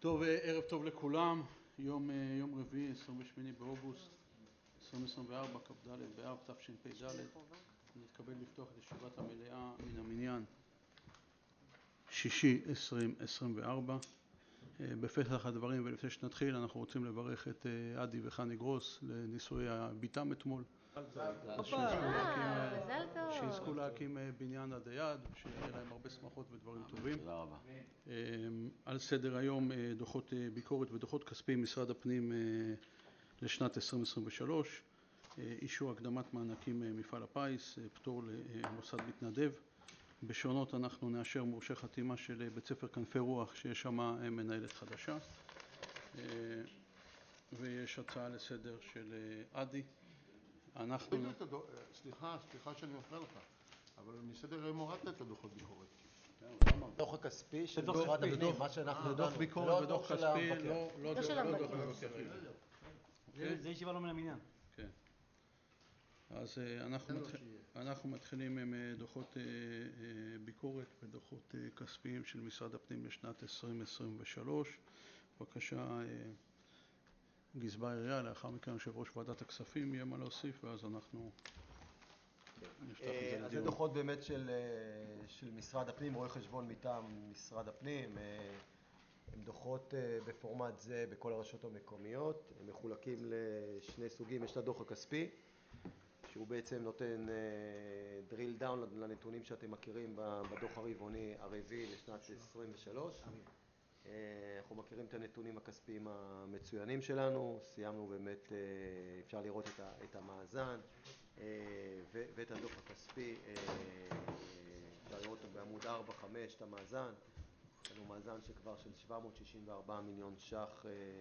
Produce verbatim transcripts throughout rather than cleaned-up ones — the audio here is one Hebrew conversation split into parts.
טוב, ערב טוב לכולם. יום יום רביעי, עשרים ושמונה באוגוסט עשרים עשרים וארבע, כ"ד באב תשפ"ד. אני מתכבד לפתוח את ישיבת המליאה מן המניין שישי עשרים עשרים וארבע. בפתח הדברים ולפני שנתחיל אנחנו רוצים לברך את עדי וחני גרוס לנישואי הביתם אתמול. שיזכו להקים בניין עד היד, שיהיה להם הרבה שמחות ודברים טובים. תודה רבה. על סדר היום דוחות ביקורת ודוחות כספיים משרד הפנים לשנת עשרים עשרים ושלוש, אישור הקדמת מענקים מפעל הפיס, פטור למוסד מתנדב. בשונות אנחנו נאשר מורשה חתימה של בית ספר כנפי רוח שיש שם מנהלת חדשה, ויש הצעה לסדר של עדי. אנחנו... סליחה, סליחה שאני מפריע לך, אבל מסדר היום הורדת את הדוחות ביקורת. דוח הכספי של משרד הפנים, מה שאנחנו דוח ביקורת ודוח כספי, לא דוח המבקר. זה ישיבה לא מן המניין. כן. אז אנחנו מתחילים עם דוחות ביקורת ודוחות כספיים של משרד הפנים לשנת עשרים עשרים ושלוש. בבקשה, גזבר העירייה, לאחר מכן יושב ראש ועדת הכספים יהיה מה להוסיף, ואז אנחנו נפתח את זה לדיון. אז זה דוחות באמת של, של משרד הפנים, רואה חשבון מטעם משרד הפנים. הם דוחות בפורמט זה בכל הרשויות המקומיות, הם מחולקים לשני סוגים. יש את הדוח הכספי, שהוא בעצם נותן drill down לנתונים שאתם מכירים בדוח הרבעוני הרביעי לשנת עשרים ושלוש. אנחנו מכירים את הנתונים הכספיים המצוינים שלנו, סיימנו באמת, אפשר לראות את המאזן ואת הדוח הכספי, אפשר לראות בעמוד ארבע חמש את המאזן. יש לנו מאזן שכבר של שבע מאות שישים וארבעה מיליון ש"ח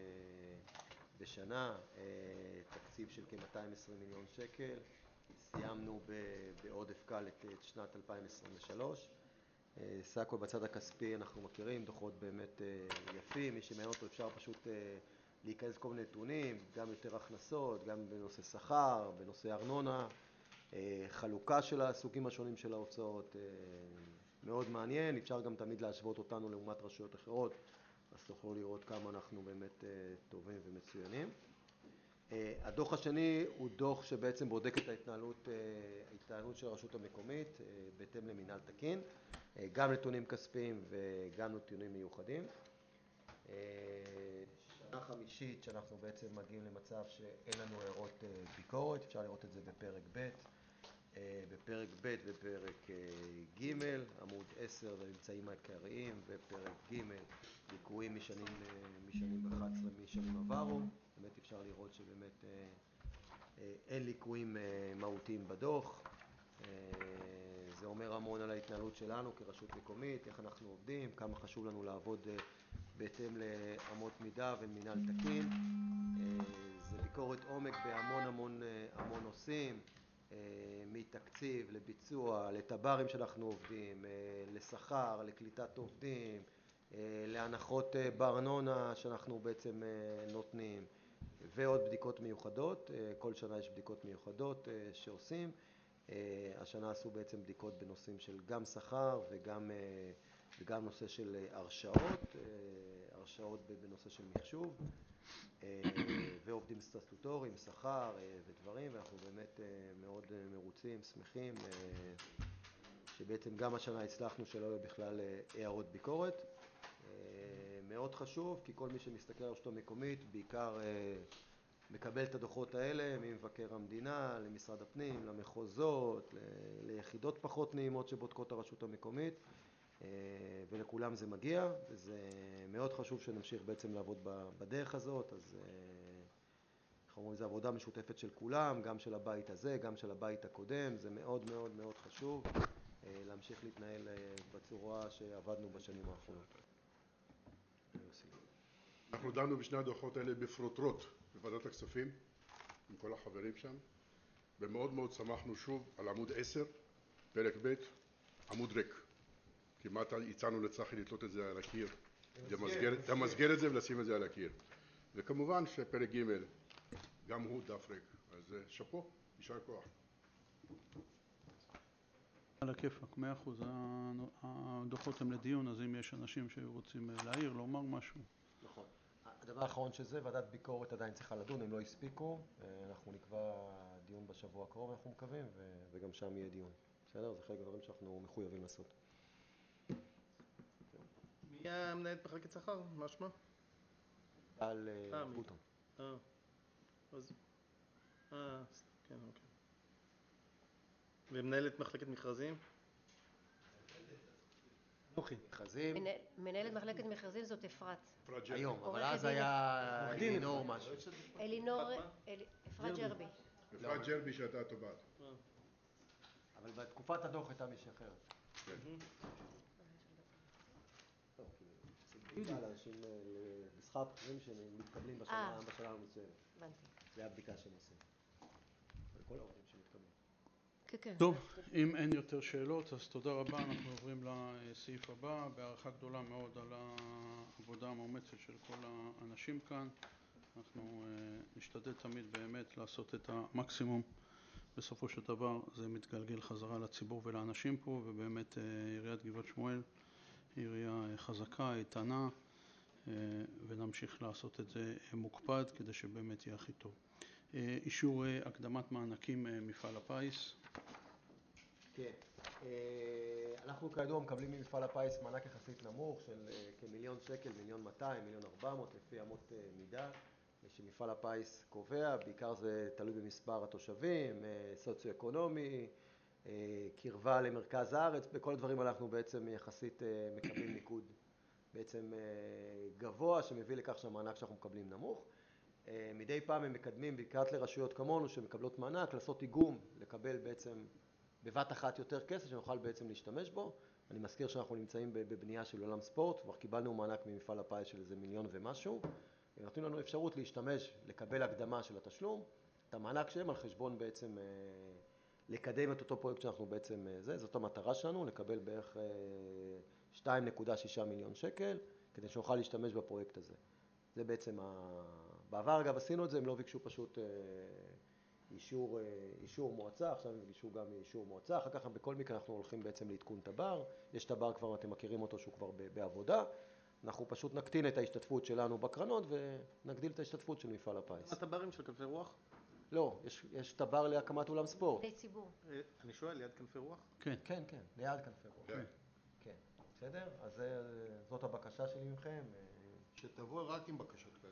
בשנה, תקציב של כ-מאתיים ועשרים מיליון שקל. סיימנו בעודף קל את שנת אלפיים עשרים ושלוש. סך הכל בצד הכספי אנחנו מכירים דוחות באמת יפים. מי שמעניין אותו אפשר פשוט להיכנס כל מיני נתונים, גם יותר הכנסות, גם בנושא שכר, בנושא ארנונה, חלוקה של הסוגים השונים של ההוצאות. מאוד מעניין, אפשר גם תמיד להשוות אותנו לעומת רשויות אחרות, אז תוכלו לראות כמה אנחנו באמת טובים ומצוינים. הדוח השני הוא דוח שבעצם בודק את ההתנהלות, ההתנהלות של הרשות המקומית בהתאם למינהל תקין, גם נתונים כספיים וגם נתונים מיוחדים. שנה חמישית שאנחנו בעצם מגיעים למצב שאין לנו הערות ביקורת, אפשר לראות את זה בפרק ב'. בפרק ב' ופרק ג', עמוד עשר והממצאים העיקריים, ופרק ג' ליקויים משנים, משנים אחת עשרה משנים עברו. באמת אפשר לראות שבאמת אין ליקויים מהותיים בדוח. זה אומר המון על ההתנהלות שלנו כרשות מקומית, איך אנחנו עובדים, כמה חשוב לנו לעבוד בהתאם לאמות מידה ומינהל תקין. זה ביקורת עומק בהמון המון המון נושאים, מתקציב לביצוע, לטברים שאנחנו עובדים, לשכר, לקליטת עובדים, להנחות בארנונה שאנחנו בעצם נותנים, ועוד בדיקות מיוחדות. כל שנה יש בדיקות מיוחדות שעושים. השנה עשו בעצם בדיקות בנושאים של גם שכר וגם, וגם נושא של הרשאות, הרשאות בנושא של מחשוב, ועובדים סטטוטוריים, שכר ודברים, ואנחנו באמת מאוד מרוצים, שמחים, שבעצם גם השנה הצלחנו שלא יהיו בכלל הערות ביקורת. מאוד חשוב, כי כל מי שמסתכל על הרשות המקומית בעיקר מקבל את הדוחות האלה ממבקר המדינה, למשרד הפנים, למחוזות, ליחידות פחות נעימות שבודקות הרשות המקומית, ולכולם זה מגיע, וזה מאוד חשוב שנמשיך בעצם לעבוד בדרך הזאת. אז אנחנו אומרים, זו עבודה משותפת של כולם, גם של הבית הזה, גם של הבית הקודם. זה מאוד מאוד מאוד חשוב להמשיך להתנהל בצורה שעבדנו בשנים האחרונות. אנחנו דנו בשני הדוחות האלה בפרוטרוט בוועדת הכספים עם כל החברים שם, ומאוד מאוד שמחנו שוב על עמוד עשר, פרק ב', עמוד ריק. כמעט הצענו לצחי לתלות את זה על הקיר, למסגר את זה ולשים את זה על הקיר. וכמובן שפרק ג' גם הוא דף ריק, אז שפו, יישר כוח. על הכיפק, מאה אחוז. הדוחות הם לדיון, אז אם יש אנשים שרוצים להעיר, לומר משהו. נכון. הדבר האחרון שזה, ועדת ביקורת עדיין צריכה לדון, הם לא הספיקו, אנחנו נקבע דיון בשבוע הקרוב, אנחנו מקווים, וגם שם יהיה דיון. בסדר? זה חלק מהדברים שאנחנו מחויבים לעשות. מי המנהלת מחלקת שכר? מה שמה? על בוטון. אה, אז... אה, כן, אוקיי. ומנהלת מחלקת מכרזים? נוחי. מכרזים. מנהלת מחלקת מכרזים זאת אפרת. היום, אבל אז היה אלינור משהו. אלינור, אפרת ג'רבי. אפרת ג'רבי שהייתה תובעת. אבל בתקופת הדוח הייתה מישהי אחרת. כן. זה לאנשים לשכר בכירים שמתקבלים בשנה המסוימת. הבנתי. זה הבדיקה שהם עושים. לכל העובדים שמתקבלים. כן, כן. טוב, אם אין יותר שאלות, אז תודה רבה. אנחנו עוברים לסעיף הבא. בהערכה גדולה מאוד על העבודה המאומצת של כל האנשים כאן. אנחנו נשתדל תמיד באמת לעשות את המקסימום. בסופו של דבר זה מתגלגל חזרה לציבור ולאנשים פה, ובאמת עיריית גבעת שמואל היא עירייה חזקה, איתנה, ונמשיך לעשות את זה מוקפד כדי שבאמת יהיה הכי טוב. אישור הקדמת מענקים מפעל הפיס. כן, אנחנו כידוע מקבלים ממפעל הפיס מענק יחסית נמוך של כמיליון שקל, מיליון מאתיים, מיליון ארבע מאות לפי אמות מידה שמפעל הפיס קובע. בעיקר זה תלוי במספר התושבים, סוציו-אקונומי, קרבה למרכז הארץ. בכל הדברים אנחנו בעצם יחסית מקבלים ניקוד בעצם גבוה שמביא לכך שהמענק שאנחנו מקבלים נמוך. מדי פעם הם מקדמים בעיקר לרשויות כמונו שמקבלות מענק לעשות איגום, לקבל בעצם בבת אחת יותר כסף שנוכל בעצם להשתמש בו. אני מזכיר שאנחנו נמצאים בבנייה של עולם ספורט, כבר קיבלנו מענק ממפעל הפיס של איזה מיליון ומשהו, נותנים לנו אפשרות להשתמש, לקבל הקדמה של התשלום, את המענק שהם על חשבון בעצם לקדם את אותו פרויקט שאנחנו בעצם, זה, זאת המטרה שלנו, לקבל בערך שתיים נקודה שש מיליון שקל, כדי שנוכל להשתמש בפרויקט הזה. זה בעצם, ה... בעבר אגב עשינו את זה, הם לא ביקשו פשוט אישור, אישור מועצה, עכשיו הם ביקשו גם אישור מועצה, אחר כך בכל מקרה אנחנו הולכים בעצם לעדכון תבר, יש תבר כבר, אתם מכירים אותו שהוא כבר בעבודה, אנחנו פשוט נקטין את ההשתתפות שלנו בקרנות ונגדיל את ההשתתפות של מפעל הפיס. התברים של כנפי רוח? לא, יש, יש תבר להקמת אולם ספורט. בני ציבור. אני שואל, ליד כנפי רוח? כן. כן, כן, ליד כנפי רוח. כן. כן, בסדר? אז זאת הבקשה שלי מכם. שתבוא רק עם בקשות כאלה.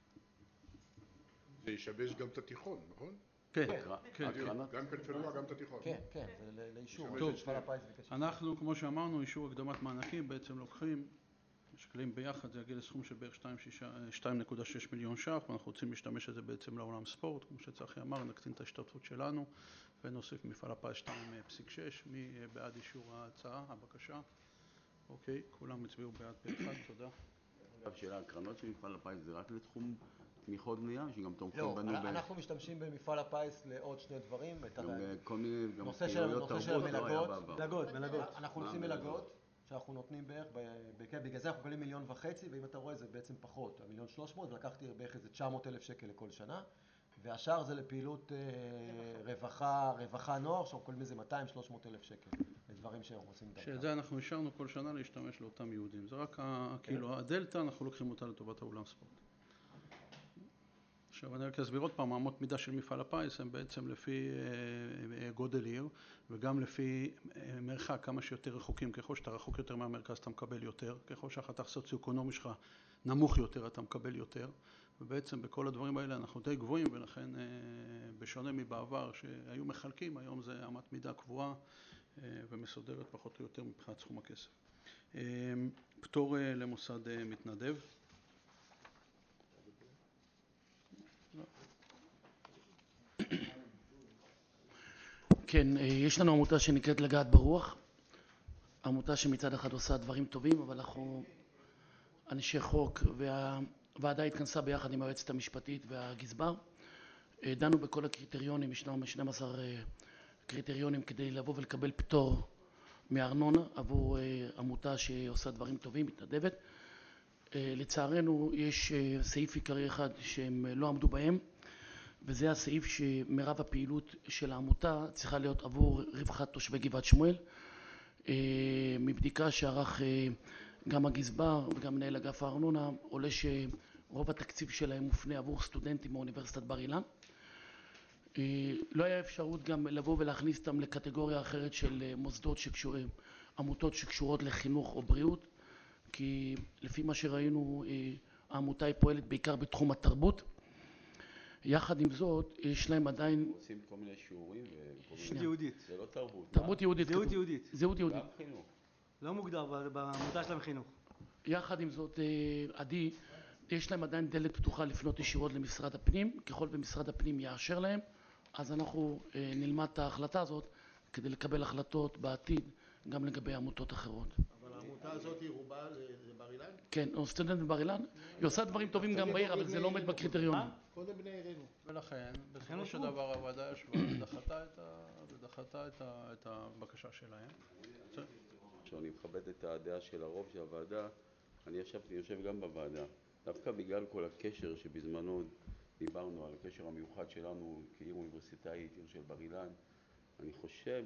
זה ישבש גם את התיכון, נכון? כן, כן. גם כנפי רוח, גם את התיכון. כן, כן, זה לאישור. טוב, אנחנו, כמו שאמרנו, אישור הקדמת מענקים, בעצם לוקחים, משקלים ביחד, זה יגיע לסכום של בערך שתיים נקודה שש מיליון ש"ח, ואנחנו רוצים להשתמש את זה בעצם לעולם ספורט, כמו שצחי אמר, נקטין את ההשתתפות שלנו, ונוסיף מפעל הפיס שתיים נקודה שש. מי בעד אישור ההצעה, הבקשה? אוקיי, כולם הצביעו בעד פה אחד, תודה. אגב, שאלה, הקרנות של מפעל הפיס זה רק לתחום תמיכות בנייה, שגם תומכים לא, בנו ב... לא, אנחנו משתמשים במפעל הפיס לעוד שני דברים. גם כל מיני, גם נושא פעילויות של תרבות לא היה המלגות. בעבר. מלגות, מלגות. אנחנו עושים מלגות, שאנחנו נותנים בערך, בגלל זה אנחנו מקבלים מיליון וחצי, ואם אתה רואה זה בעצם פחות, המיליון שלוש מאות, ולקחתי בערך איזה תשע מאות אלף שקל לכל שנה, והשאר זה לפעילות רווחה, רווחה נוער, שאנחנו קוראים לזה מאתיים שלוש מאות אלף שקל, לדברים שאנחנו עושים דרכם. שאת זה אנחנו השארנו כל שנה להשתמש לאותם יהודים, זה רק כאילו הדלטה, אנחנו לוקחים אותה לטובת האולם ספורט. עכשיו אני רק אסביר עוד פעם, אמות מידה של מפעל הפיס הם בעצם לפי גודל עיר וגם לפי מרחק, כמה שיותר רחוקים, ככל שאתה רחוק יותר מהמרכז אתה מקבל יותר, ככל שהחתך סוציו-אקונומי שלך נמוך יותר אתה מקבל יותר, ובעצם בכל הדברים האלה אנחנו די גבוהים, ולכן בשונה מבעבר שהיו מחלקים, היום זה אמת מידה קבועה ומסודרת פחות או יותר מבחינת סכום הכסף. פטור למוסד מתנדב. כן, יש לנו עמותה שנקראת לגעת ברוח, עמותה שמצד אחד עושה דברים טובים, אבל אנחנו אנשי חוק, והוועדה התכנסה ביחד עם היועצת המשפטית והגזבר, דנו בכל הקריטריונים, ישנם שנים עשר קריטריונים כדי לבוא ולקבל פטור מארנונה עבור עמותה שעושה דברים טובים, מתנדבת. לצערנו יש סעיף עיקרי אחד שהם לא עמדו בהם, וזה הסעיף שמרב הפעילות של העמותה צריכה להיות עבור רווחת תושבי גבעת שמואל. מבדיקה שערך גם הגזבר וגם מנהל אגף הארנונה, עולה שרוב התקציב שלהם מופנה עבור סטודנטים מאוניברסיטת בר אילן. לא היה אפשרות גם לבוא ולהכניס אותם לקטגוריה אחרת של מוסדות שקשורים, עמותות שקשורות לחינוך או בריאות, כי לפי מה שראינו העמותה היא פועלת בעיקר בתחום התרבות. יחד עם זאת, יש להם עדיין... עושים כל מיני שיעורים ו... זהות יהודית. זה לא תרבות. תרבות יהודית. זהות יהודית. זהות יהודית. גם חינוך. לא מוגדר בעמותה שלהם חינוך. יחד עם זאת, עדי, יש להם עדיין דלת פתוחה לפנות ישירות למשרד הפנים. ככל ומשרד הפנים יאשר להם, אז אנחנו נלמד את ההחלטה הזאת כדי לקבל החלטות בעתיד גם לגבי עמותות אחרות. אבל העמותה הזאת היא רובה לבר אילן? כן, הוא סטודנט בבר אילן. היא עושה דברים טובים גם בעיר, אבל זה לא עומד בקריטריונים. קודם בני עירנו. ולכן, בסופו של דבר הוועדה ישבה ודחתה את ה- ודחתה את ה- את הבקשה שלהם. עכשיו אני מכבד את הדעה של הרוב של הוועדה. אני ישבתי, יושב גם בוועדה. דווקא בגלל כל הקשר שבזמנו דיברנו על הקשר המיוחד שלנו כעיר אוניברסיטאית, עיר של בר אילן, אני חושב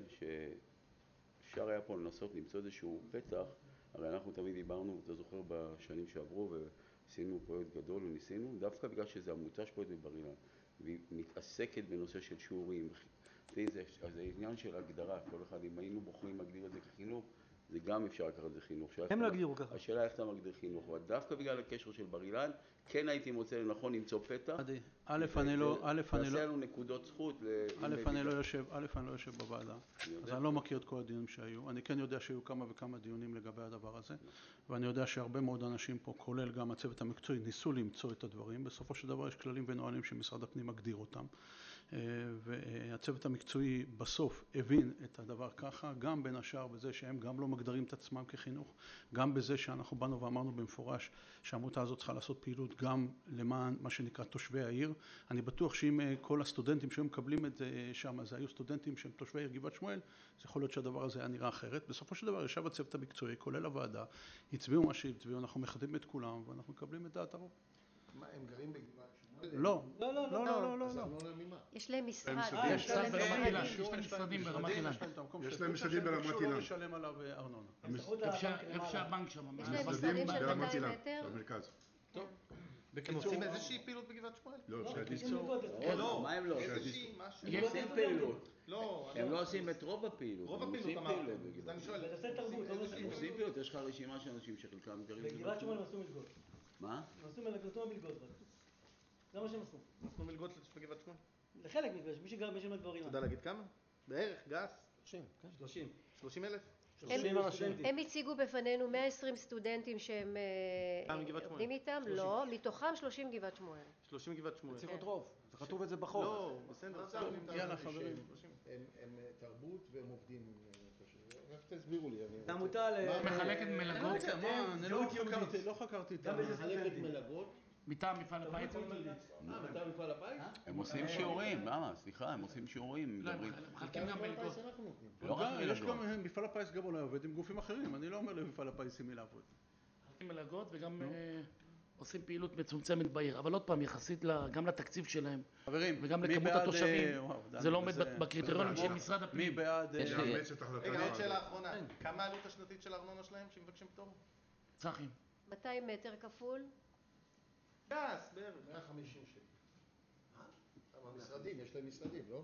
שאפשר היה פה לנסות למצוא איזשהו פתח. הרי אנחנו תמיד דיברנו, אתה זוכר, בשנים שעברו ועשינו פרויקט גדול וניסינו, דווקא בגלל שזה עמותה שפועלת בבר אילן והיא מתעסקת בנושא של שיעורים. זה, זה עניין של הגדרה, כל אחד, אם היינו בוחרים להגדיר את זה כחינוך, זה גם אפשר לקחת את זה חינוך. הם לא הגדירו ככה. השאלה איך אתה מגדיר חינוך, ודווקא בגלל הקשר של בר אילן, כן הייתי מוצא לנכון למצוא פתח. עדי, א', אני לא, א', אני לא, תעשה לנו נקודות זכות. א', אני לא יושב, א', אני לא יושב בוועדה, אז אני לא מכיר את כל הדיונים שהיו. אני כן יודע שהיו כמה וכמה דיונים לגבי הדבר הזה, ואני יודע שהרבה מאוד אנשים פה, כולל גם הצוות המקצועי, ניסו למצוא את הדברים. בסופו של דבר יש כללים ונהלים שמשרד הפנים מגדיר אותם, והצוות המקצועי בסוף הבין את הדבר ככה, גם בין השאר בזה שהם גם לא מגדירים את עצמם כחינוך, גם בזה שאנחנו באנו ואמרנו במפורש שהעמותה הזאת צריכה לעשות פעילות גם למען מה שנקרא תושבי העיר. אני בטוח שאם כל הסטודנטים שהיו מקבלים את זה שם, אז היו סטודנטים שהם תושבי העיר גבעת שמואל, זה יכול להיות שהדבר הזה היה נראה אחרת. בסופו של דבר ישב הצוות המקצועי, כולל הוועדה, הצביעו מה שהצביעו, אנחנו מכבדים את כולם ואנחנו מקבלים את דעת הרוב. מה, הם גרים בגבעת שמואל? לא, לא, לא, לא, לא, לא, אז לא. ארנונה ממה? יש להם משרד. אה, יש להם ברמת אילן, יש להם משרדים ברמת אילן. יש להם משרדים ברמת ביקשו אילן. לא לשלם עליו ארנונה. איפה שהבנק שם. יש להם משרדים משרדים של ברמת מאתיים אילן, מטר. במרכז. הם בקיצור, עושים איזושהי פעילות בגבעת שמואל? לא, שעדיף. לא, מה הם לא? איזושהי משהו. הם עושים פעילות. לא, הם לא עושים את רוב הפעילות. רוב הם הפעילות עושים אמרתם. פעילות אז בגבעת אני שואל, בנושא תרבות, לא איזושהי הם עושים פעילות, יש לך רשימה של אנשים שחלקם גרים בגבעת שמואל הם עשו מלגות. מה? הם עשו מלגות. זה מה שהם עשו. נתנו מלגות לתושבי גבעת שמואל. לחלק מפגש, מי שגר בשם הדברים. אתה יודע להגיד כמה? בערך, גס? שלושים. שלושים. שלושים אלף? הם הציגו בפנינו מאה ועשרים סטודנטים שהם גם מגבעת שמואל. עובדים איתם, לא, מתוכם שלושים גבעת שמואל. שלושים גבעת שמואל. צריך להיות רוב, זה כתוב את זה בחוק. לא, בסדר. יאללה חברים. הם תרבות והם עובדים. איך תסבירו לי? זה עמותה ל... מחלקת מלגות מה, אני לא חקרתי, לא חקרתי את ה... מחלקת מלגות? מטעם מפעל הפיס. אה, מטעם מפעל הפיס? הם עושים שיעורים, למה? סליחה, הם עושים שיעורים. לא, הם מדברים. מחלקים גם מפעל מלגות. הפיס אנחנו נותנים. לא רק יש מלגות. גם, מפעל הפיס גם אולי עובד עם גופים אחרים, אני לא אומר למפעל הפיס עם מי לעבוד. מחלקים מלגות וגם אה, עושים פעילות מצומצמת בעיר, אבל עוד פעם, יחסית ל- גם לתקציב שלהם חברים, וגם מי לכמות בעד, התושבים, אה, וואו, זה לא דני, עומד וזה- בקריטריונים של משרד מי הפנים. בעד? אה, לאמץ את החלטת רגע, עוד שאלה הוועדה. אחרונה. כמה העלות השנתית של הארנונה שלהם שמבקשים פטור? צחי. מאתיים מטר כפול. גס, בערך. מאה וחמישים שקל. אבל משרדים, יש להם משרדים, לא?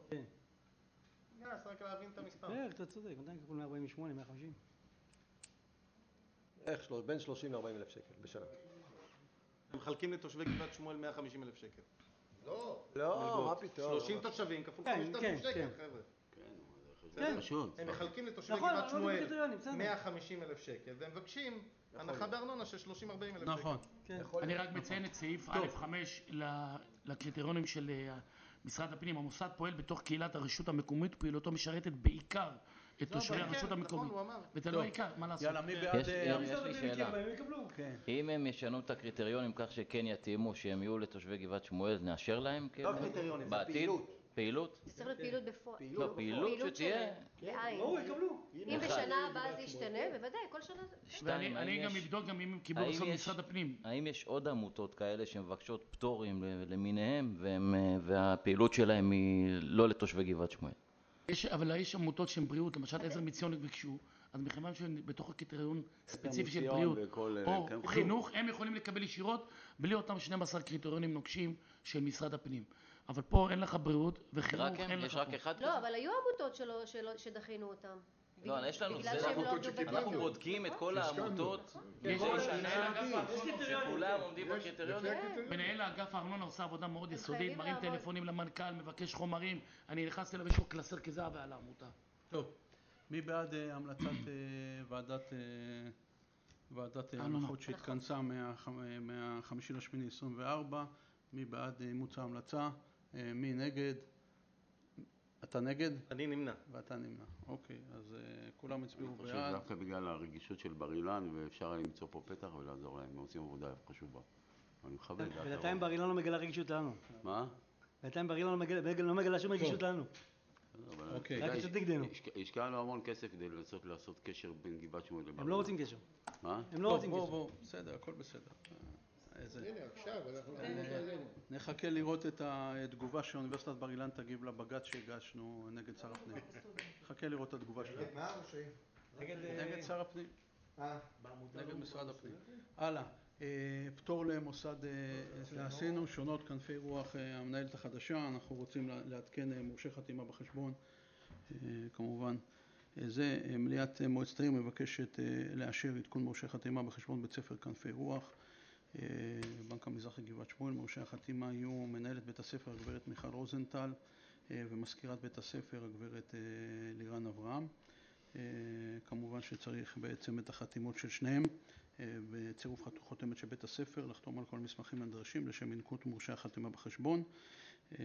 גס, רק להבין את המספר. בערך, אתה צודק, עדיין כפול מאה ארבעים ושמונה, מאה וחמישים. איך? בין שלושים ל-ארבעים אלף שקל בשנה. הם מחלקים לתושבי גבעת שמואל מאה וחמישים אלף שקל. לא. לא, מה פתאום? שלושים תושבים כפול כן, חמשת כן, אלפים שקל, כן. חבר'ה. זה פשוט. הם מחלקים לתושבי נכון, גבעת לא שמואל בקריטריונים, בסדר. מאה וחמישים אלף שקל, והם מבקשים הנחה בארנונה של שלושים עד ארבעים אלף שקל. נכון. כן. אני רק מציין את סעיף א' חמש ל- לקריטריונים של אה, משרד הפנים. המוסד פועל בתוך קהילת הרשות המקומית, פעילותו משרתת בעיקר את תושבי כן, הרשות נכון, המקומית. הוא אמר. וזה לא העיקר, מה לעשות? יאללה, מי בעד? יש- אה, יש- יש לי שאלה. הם יקבלו. כן. אם הם ישנו את הקריטריונים כך שכן יתאימו שהם יהיו לתושבי גבעת שמואל, נאשר להם? לא קריטריונים, זה בעתיד? פעילות. פעילות? זה צריך להיות פעילות בפועל. לא, פעילות שתהיה. שלהם, לעין. ברור, יקבלו. אם בשנה הבאה זה ישתנה, בוודאי, כל שנה זה... שתיים, ואני אני האם גם יש- אבדוק גם אם הם קיבלו האם בסוף יש- משרד הפנים. האם יש עוד עמותות כאלה שמבקשות פטורים ל- למיניהם והם, אה, והפעילות שלהם היא לא לתושבי גבעת שמואל? יש, אבל יש עמותות שהן בריאות, למשל עזר מציון ביקשו, אז מכיוון שבתוך הקריטריון ספציפי של מוזיאון בריאות וכל- או כן. חינוך, הם יכולים לקבל ישירות בלי אותם שנים עשר קריטריונים נוקשים של משרד הפנים. אבל פה אין לך בריאות וחינוך, רק הם? אין יש לך רק פה. אחד לא, כזה? אבל היו עמותות שלא- שלא- שדחינו אותן. לא, יש לנו, בגלל זה- שהם לא עמותות עמדו שקיבלו. אנחנו בקריטריון. בודקים את כל העמותות, יש כל יש שנה, מנהל אגף הארנונה, שכולם עומדים יש, בקריטריונים. לפי הקריטריונים. מנהל האגף הארנונה עושה עבודה מאוד יסודית, חייבים מרים לעמוד. טלפונים למנכ"ל, מבקש חומרים, אני נכנס אליו, יש לו קלסר כזה ועל העמותה. טוב, מי בעד אה, המלצת אה, ועדת אה, ועדת אה, ארנונה. הנחות שהתכנסה מהח- מהחמישי לשמיני עשרים וארבע? מי בעד אה, אימוץ ההמלצה? אה, מי נגד? אתה נגד? אני נמנע. ואתה נמנע. אוקיי, אז אה, כולם הצביעו אני חושב בעד. דווקא בגלל הרגישות של בר אילן, ואפשר היה למצוא פה פתח ולעזור להם, הם עושים עבודה חשובה. אני מכבד את דעת בינתיים הרוב. בר אילן לא מגלה רגישות לנו. מה? בינתיים בר אילן לא מגלה- לא מגלה שום רגישות לנו. אבל אוקיי. אתה יודע, רק קצת נגדנו. הש- השקענו המון כסף כדי לנסות לעשות קשר בין גבעת שמואל לבר אילן. הם לא רוצים קשר. מה? הם לא בוא, רוצים בוא, קשר. בוא, בסדר, הכל בסדר. אה, איזה- הנה, עכשיו, אנחנו נותנים אותו אלינו. נחכה לראות את התגובה שאוניברסיטת בר אילן תגיב לבג"ץ שהגשנו נגד שר הפנים. נחכה לראות את התגובה שלהם. מה או ש... נגד שר הפנים, אה, נגד משרד הפנים. הלאה, אה, פטור למוסד, אה, עשינו שונות כנפי רוח אה, המנהלת החדשה, אנחנו רוצים לה- לעדכן אה, מורשי חתימה בחשבון, אה, כמובן. אה, זה, אה, מליאת אה, מועצת העיר מבקשת אה, לאשר עדכון מורשי חתימה בחשבון בית ספר כנפי רוח. אה, בנק המזרחי גבעת שמואל, מורשי החתימה יהיו מנהלת בית הספר הגברת מיכל רוזנטל אה, ומזכירת בית הספר הגברת אה, לירן אברהם. אה, כמובן שצריך בעצם את החתימות של שניהם אה, בצירוף חת- חותמת של בית הספר, לחתום על כל המסמכים הנדרשים לשם ינקוט מורשי החתימה בחשבון. אה,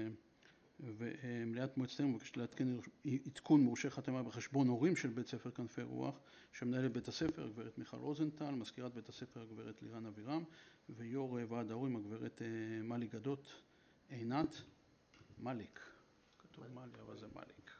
ומליאת מועצת העיר מבקשת לעדכן עדכון מורשי חתימה בחשבון הורים של בית ספר כנפי רוח, שמנהלת בית הספר הגברת מיכל רוזנטל, מזכירת בית הספר הגברת לירן אבירם ויו"ר ועד ההורים הגברת אה, מלי גדות עינת מליק. כתוב מלי אבל זה מליק.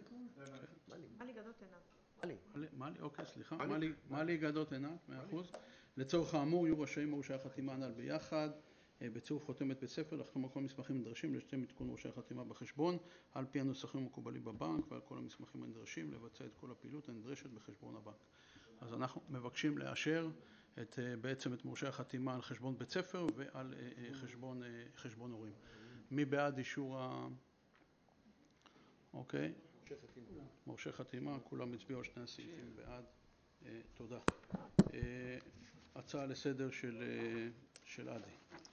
מלי גדות עינת. מלי, מלי, אוקיי, סליחה, מלי, מלי גדות עינת, מאה אחוז. לצורך האמור יהיו רשאים מורשי החתימה הנ"ל ביחד, אה, בצירוף חותמת בית ספר, לחתום על כל המסמכים הנדרשים לשם עדכון מורשי החתימה בחשבון, על פי הנוסחים המקובלים בבנק ועל כל המסמכים הנדרשים לבצע את כל הפעילות הנדרשת בחשבון הבנק. אז אנחנו מבקשים לאשר את, אה, בעצם את מורשי החתימה על חשבון בית ספר ועל אה, אה, חשבון, אה, חשבון הורים. מי בעד אישור ה... אוקיי? מורשי חתימה, כולם הצביעו על שני הסעיפים בעד. אה, תודה. אה, הצעה לסדר של, אה, של עדי.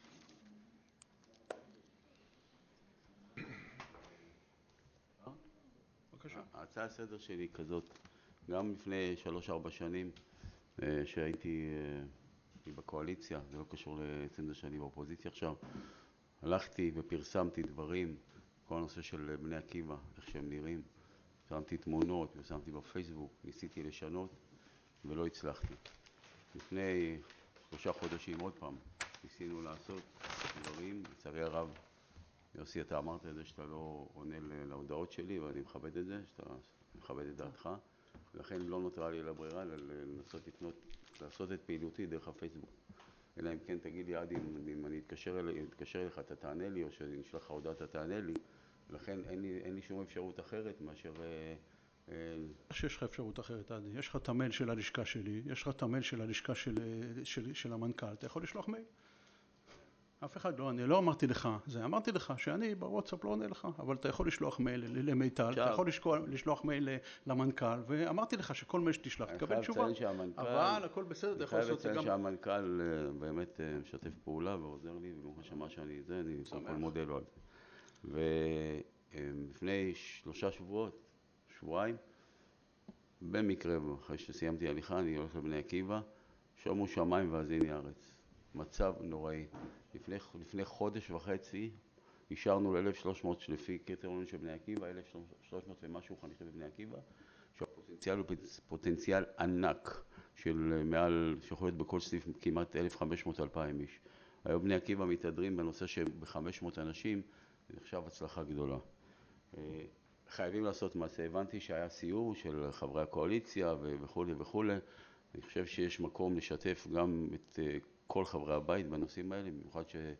בבקשה. ההצעה לסדר שלי היא כזאת, גם לפני שלוש ארבע שנים אה, שהייתי אה, בקואליציה, זה לא קשור לעצם זה שאני באופוזיציה עכשיו, הלכתי ופרסמתי דברים, כל הנושא של בני עקיבא, איך שהם נראים, שמתי תמונות ושמתי בפייסבוק, ניסיתי לשנות ולא הצלחתי. לפני שלושה חודשים עוד פעם ניסינו לעשות דברים, לצערי הרב, יוסי, אתה אמרת את זה שאתה לא עונה להודעות שלי, ואני מכבד את זה, שאתה מכבד את דעתך, ולכן לא נותרה לי לברירה לנסות לפנות, לעשות את פעילותי דרך הפייסבוק. אלא אם כן תגיד לי, עדי, אם, אם אני אתקשר, אל, אתקשר אליך, אתה תענה לי, או שאני אשלח לך הודעה, אתה תענה לי, ולכן אין לי, אין לי שום אפשרות אחרת מאשר... אה, אה, שיש לך אפשרות אחרת, עדי. יש לך את המייל של הלשכה שלי, יש לך את המייל של הלשכה של, של, של המנכ"ל, אתה יכול לשלוח מייל. אף אחד לא, אני לא אמרתי לך, זה אמרתי לך שאני בוואטסאפ לא עונה לך, אבל אתה יכול לשלוח מייל למיטל, אתה יכול לשלוח, לשלוח מייל למנכ"ל, ואמרתי לך שכל מייל שתשלח, תקבל תשובה, אבל הכל בסדר, אתה יכול לעשות את זה גם... אני חייב לציין שהמנכ"ל באמת משתף פעולה ועוזר לי, ולא חשמה שאני זה, אני קודם כל מודה לו על זה. ולפני שלושה שבועות, שבועיים, במקרה, אחרי שסיימתי הליכה, אני הולך לבני עקיבא, שומו שמיים והאזיני הארץ. מצב נוראי. לפני, לפני חודש וחצי אישרנו ל-אלף ושלוש מאות לפי קריטריונים של בני עקיבא, אלף ושלוש מאות ומשהו חניכים בבני עקיבא, שהפוטנציאל הוא פוטנציאל ענק של מעל, שיכול להיות בכל סניף כמעט אלף וחמש מאות עד אלפיים איש. היום בני עקיבא מתהדרים בנושא שב-חמש מאות אנשים, זה נחשב הצלחה גדולה. חייבים לעשות מעשה. הבנתי שהיה סיור של חברי הקואליציה וכו' וכו'. אני חושב שיש מקום לשתף גם את כל חברי הבית בנושאים האלה, במיוחד